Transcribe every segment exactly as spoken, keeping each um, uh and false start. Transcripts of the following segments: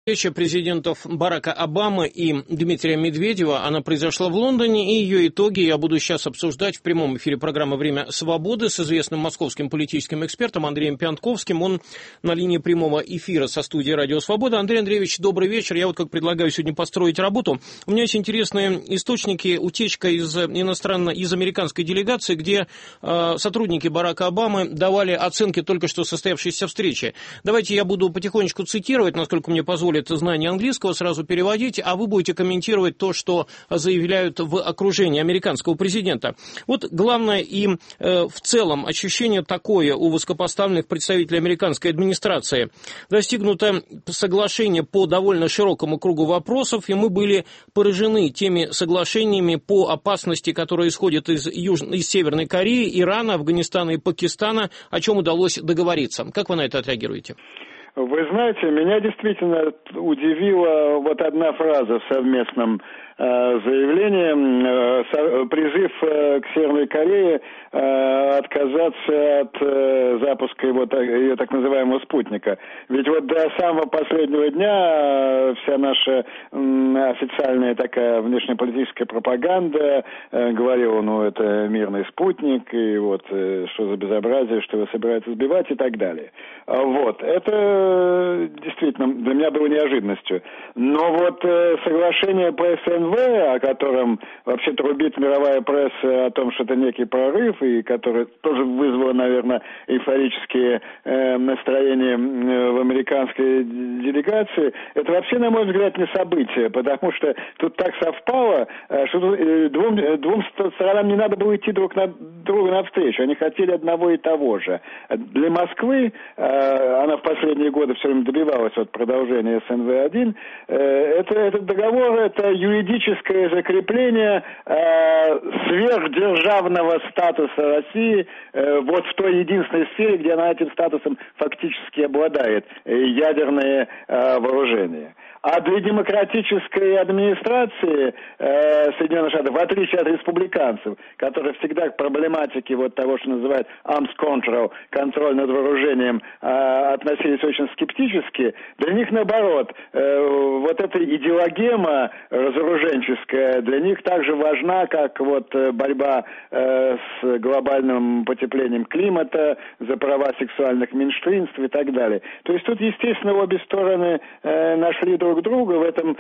Встреча президентов Барака Обамы и Дмитрия Медведева, она произошла в Лондоне, и ее итоги я буду сейчас обсуждать в прямом эфире программы «Время свободы» с известным московским политическим экспертом Андреем Пьянковским. Он на линии прямого эфира со студией «Радио Свобода». Андрей Андреевич, добрый вечер. Я вот как предлагаю сегодня построить работу. У меня есть интересные источники, утечка из иностранной, из американской делегации, где э, сотрудники Барака Обамы давали оценки только что состоявшейся встречи. Давайте я буду потихонечку цитировать, насколько мне позволит это знание английского, сразу переводить, а вы будете комментировать то, что заявляют в окружении американского президента. Вот главное и э, в целом ощущение такое у высокопоставленных представителей американской администрации. Достигнуто соглашение по довольно широкому кругу вопросов, и мы были поражены теми соглашениями по опасности, которые исходят из, Юж... из Северной Кореи, Ирана, Афганистана и Пакистана, о чем удалось договориться. Как вы на это отреагируете? Вы знаете, меня действительно удивила вот одна фраза в совместном э, заявлении, э, призыв э, к Северной Корее э, отказаться от э, запуска его, ее так называемого спутника. Ведь вот до самого последнего дня э, вся наша э, официальная такая внешнеполитическая пропаганда э, говорила, ну это мирный спутник, и вот э, что за безобразие, что его собираются сбивать и так далее. Вот, это действительно для меня было неожиданностью. Но вот э, соглашение по эс эн вэ, о котором вообще трубит мировая пресса о том, что это некий прорыв, и которое тоже вызвало, наверное, эйфорические э, настроения э, в американской делегации, это вообще, на мой взгляд, не событие, потому что тут так совпало, э, что э, двум, двум сторонам не надо было идти друг на друга навстречу. Они хотели одного и того же. Для Москвы, э, она в последние годы все время добивалась от продолжения эс эн вэ один. Это, этот договор – это юридическое закрепление э, сверхдержавного статуса России э, вот в той единственной сфере, где она этим статусом фактически обладает – ядерные э, вооружения. А для демократической администрации э, Соединенных Штатов, в отличие от республиканцев, которые всегда к проблематике вот того, что называют arms control, контроль над вооружением, э, относились очень скептически, для них наоборот, э, вот эта идеологема разоруженческая для них так же важна, как вот борьба э, с глобальным потеплением климата, за права сексуальных меньшинств и так далее. То есть тут, естественно, обе стороны э, нашли друг друга в этом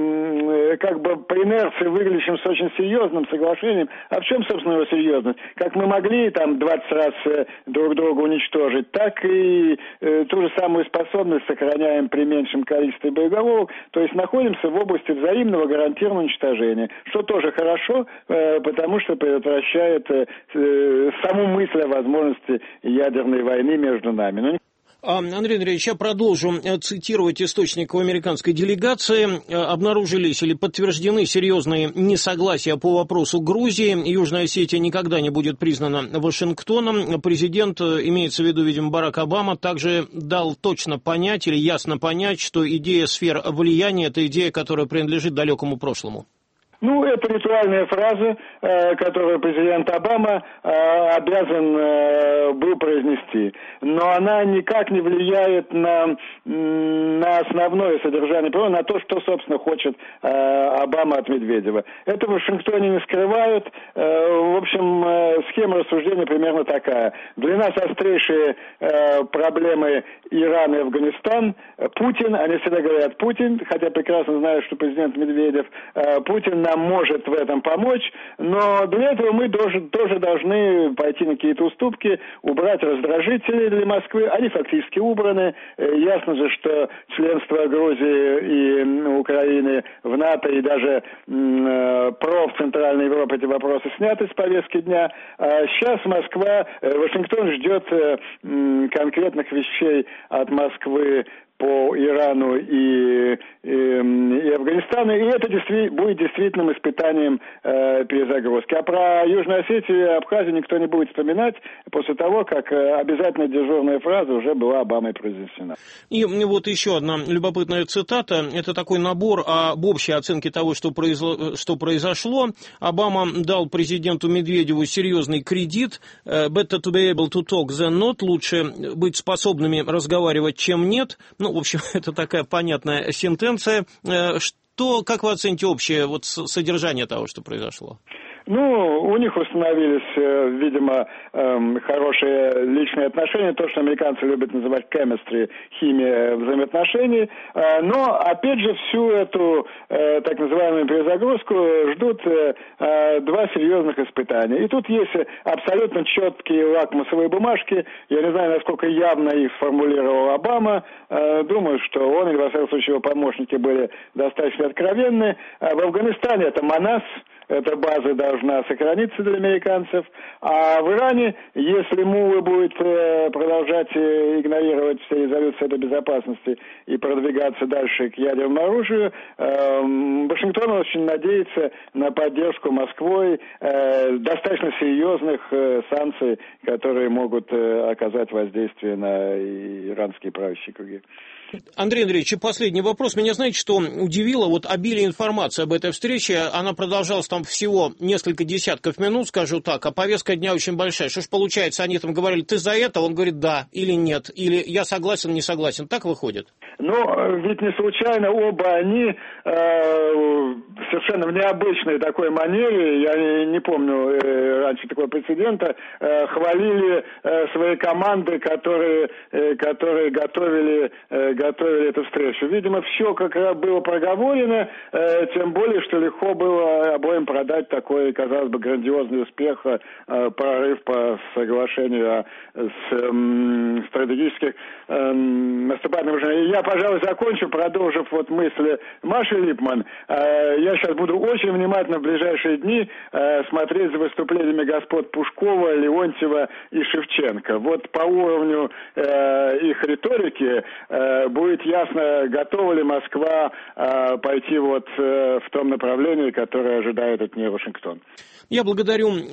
э, как бы по инерции выглядящем с очень серьезным соглашением. А в чем, собственно, его серьезность? Как мы могли там двадцать раз э, друг друга уничтожить, так и э, ту же самую способность сохраняем при меньшем количестве боеголовок, то есть находимся в области взаимного гарантированного уничтожения, что тоже хорошо, э, потому что предотвращает э, э, саму мысль о возможности ядерной войны между нами. Но Андрей Андреевич, я продолжу цитировать источник американской делегации. Обнаружились или подтверждены серьезные несогласия по вопросу Грузии. Южная Осетия никогда не будет признана Вашингтоном. Президент, имеется в виду, видимо, Барак Обама, также дал точно понять или ясно понять, что идея сфер влияния – это идея, которая принадлежит далекому прошлому. Ну, это ритуальная фраза, э, которую президент Обама э, обязан э, был произнести. Но она никак не влияет на, на основное содержание, на то, что, собственно, хочет э, Обама от Медведева. Это в Вашингтоне не скрывают. Э, в общем, э, схема рассуждения примерно такая. Для нас острейшие э, проблемы Иран и Афганистан. Путин, они всегда говорят Путин, хотя прекрасно знают, что президент Медведев, э, Путин нам может в этом помочь, но для этого мы тоже, тоже должны пойти на какие-то уступки, убрать раздражители для Москвы. Они фактически убраны. Ясно же, что членство Грузии и Украины в НАТО и даже э, ПРО в Центральной Европе эти вопросы сняты с повестки дня. А сейчас Москва, э, Вашингтон ждет э, конкретных вещей от Москвы по Ирану и, и, и Афганистану, и это действи- будет действительным испытанием э, перезагрузки. А про Южную Осетию и Абхазию никто не будет вспоминать после того, как э, обязательно дежурная фраза уже была Обамой произнесена. И вот еще одна любопытная цитата. Это такой набор об общей оценке того, что, произошло, что произошло. Обама дал президенту Медведеву серьезный кредит. Better to be able to talk than not. Лучше быть способными разговаривать, чем нет. Ну, в общем, это такая понятная сентенция. Что, как вы оцените общее вот содержание того, что произошло? Ну, у них установились, видимо, хорошие личные отношения, то, что американцы любят называть chemistry, химия взаимоотношений. Но, опять же, всю эту так называемую перезагрузку ждут два серьезных испытания. И тут есть абсолютно четкие лакмусовые бумажки. Я не знаю, насколько явно их сформулировал Обама. Думаю, что он и, во всяком случае, его помощники были достаточно откровенны. В Афганистане это МАНАС. Эта база должна сохраниться для американцев. А в Иране, если Мула будет продолжать игнорировать все резолюции этой безопасности и продвигаться дальше к ядерному оружию, Вашингтон очень надеется на поддержку Москвой достаточно серьезных санкций, которые могут оказать воздействие на иранские правящие круги. Андрей Андреевич, и последний вопрос. Меня, знаете, что удивило? Вот обилие информации об этой встрече, она продолжалась там всего несколько десятков минут, скажу так, а повестка дня очень большая. Что ж получается, они там говорили, ты за это? Он говорит, да или нет, или я согласен, не согласен. Так выходит? Ну, ведь не случайно оба они э, совершенно в необычной такой манере, я не, не помню э, раньше такого прецедента, э, хвалили э, свои команды, которые, э, которые готовили, э, готовили эту встречу. Видимо, все как раз было проговорено, э, тем более, что легко было обоим продать такой, казалось бы, грандиозный успех, э, прорыв по соглашению с э, стратегических э, наступательных вооружений. Я, пожалуй, закончу, продолжив вот мысли Маши Липман. Я сейчас буду очень внимательно в ближайшие дни смотреть за выступлениями господ Пушкова, Леонтьева и Шевченко. Вот по уровню их риторики будет ясно, готова ли Москва пойти вот в том направлении, которое ожидает от нее Вашингтон. Я благодарю